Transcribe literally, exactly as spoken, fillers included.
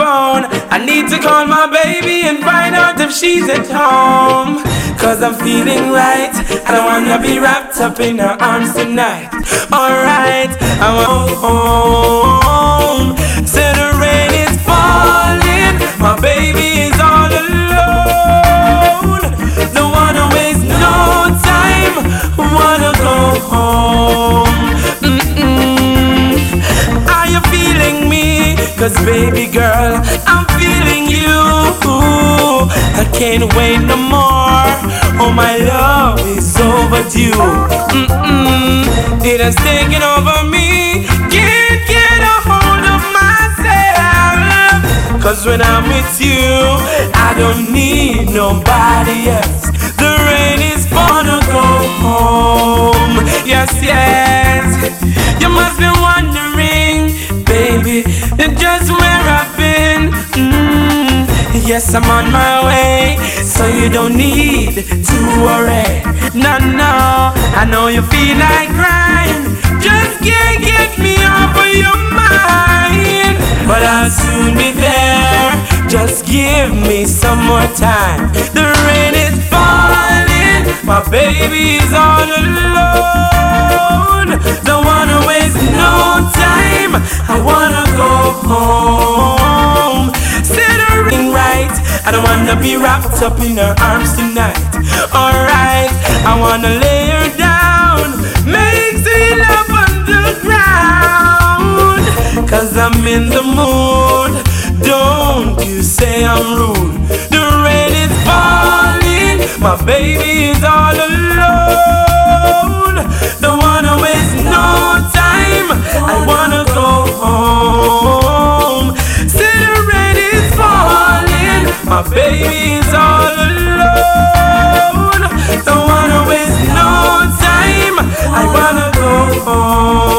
phone. I need to call my baby and find out if she's at home. Cause I'm feeling right, I don't wanna be wrapped up in her arms tonight. Alright, I want home. Say the rain is falling, my baby is all alone. Don't wanna waste no time, wanna go home. Mm-mm. Are you feeling me? Cause baby girl, I'm feeling you. I can't wait no more. Oh, my love is overdue. Mm-mm. It has taken over me. Can't get a hold of myself. Cause when I'm with you, I don't need nobody else. The rain is gonna go home. Yes, yes. You must be wondering, baby, just where I've been. Mm. Yes, I'm on my way, so you don't need to worry. No, no, I know you feel like crying. Just can't get me off of your mind. But I'll soon be there. Just give me some more time. The rain is falling, my baby is all alone. Don't wanna waste no time, I wanna go home. Sit ring right, I don't wanna be wrapped up in her arms tonight. Alright, I wanna lay her down, make sweet love on the ground. Cause I'm in the mood, don't you say I'm rude. The rain is falling, my baby is all alone. Don't wanna waste no time, I wanna go home. See the rain is falling, my baby is all alone. Don't wanna waste no time, I wanna go home.